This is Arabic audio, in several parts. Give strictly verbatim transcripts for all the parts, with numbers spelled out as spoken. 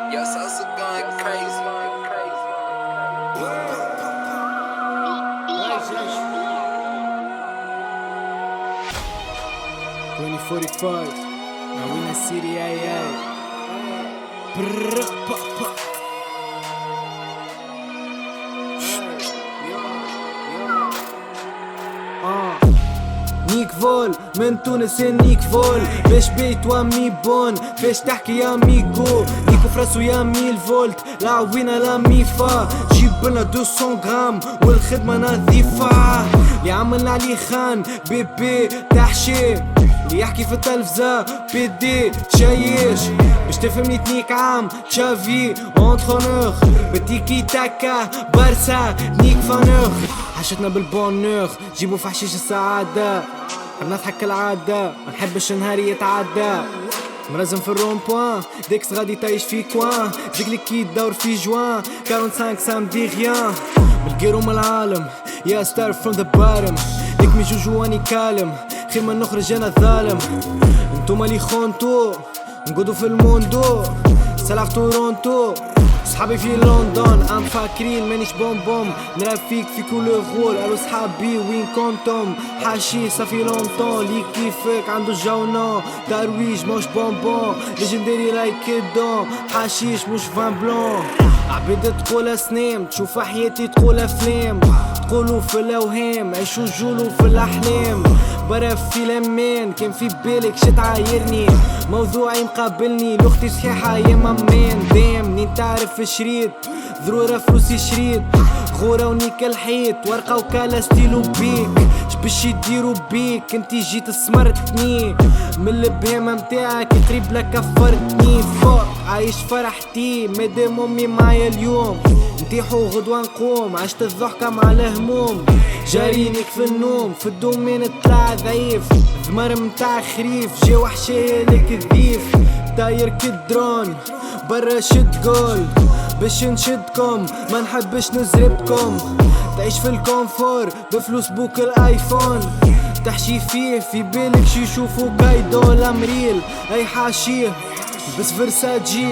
Your salsa going crazy. twenty forty-five, now we in the city, aye aye. Brrrr, pa pa. آه. نيك فول من تونس نيك فول باش بيت وامي بون فاش تحكي يا ميكو نيكو فراسو يا ميل فولت لاعبينا لا ميفا جيب لنا مئتين غرام والخدمة نظيفة اللي عملنا عليه خان بيبي تحشي اللي يحكي في التلفزة بي دي شايش باش تفهمني تنيك عام تشافي اونترونور بتيكي تاكا بارسا نيك فانوخ حشتنا بالبونوخ جيبوا في حشيش السعادة نضحك كالعادة ما نحبش نهاري يتعدى مرزم في الرون بوان ديكس غادي تعيش في كوان زيك كي تدور في جوان خمسة وأربعين سام دي غيان بالقيرو من العالم يا ستار فروم ذا بارم ديك مي جوجو اني كالم خير ما نخرج انا ظالم انتوما لي خونتو نقودو في الموندو سلاف تورونتو صحابي في لندن ام فاكرين مانيش بومبوم نلعب فيك في كل غول قالوا صحابي وين كنتم حاشي صافي لونطون لي كيفك عنده جونو ترويج موش بومبون ليجندري لايك الدون حشيش مش فان بلون عبيد تقول سنيم تشوف حياتي تقول افلام تقولوا في الاوهام عيشوا جولوا في الاحلام برا في لمان كان في بالك شي تعايرني موضوعي مقابلني لوختي صحيحة يا مامان دام منين تعرف شريط ضرورة فلوسي شريط غورة ونيك الحيط ورقة وكالا ستيلو بيك شبش يديرو بيك انتي جيت سمرتني من البهيمة متاعك قريب لك كفرتني فوق عايش فرحتي مادام امي معايا اليوم نطيحو غدوة نقوم عشت الضحكة مع الهموم جارينيك في النوم في الدومين طلع ضعيف ثمر متاع خريف جا وحشي لك الذيف داير كدرون برا شد جول باش نشدكم ما نحبش نزربكم تعيش في الكونفور بفلوس بوك الايفون تحشي فيه في بالك شي يشوفو قايدو الامريل اي حاشيه بس فرساجي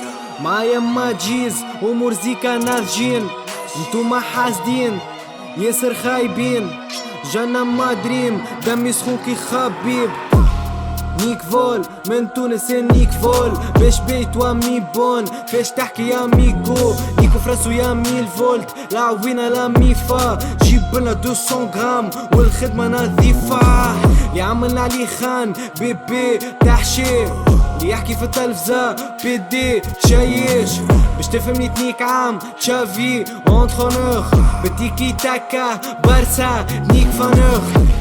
معايا ما جيز ومورزيكا ناضجين انتوما حاسدين ياسر خايبين جانا ما دريم دمي سخون كي خبيب نيك فول من تونس نيك فول باش بيت وامي بون فاش تحكي يا ميكو نيكو فراسو يا ميل فولت لاعبينا لا ميفا جيب لنا مئتين غرام والخدمة نظيفة اللي عملنا عليه خان بيبي تحشي اللي يحكي في التلفزة بي دي شايش باش تفهمني تنيك عام تشافي اونترونور بتيكي تاكا بارسا نيك فانوخ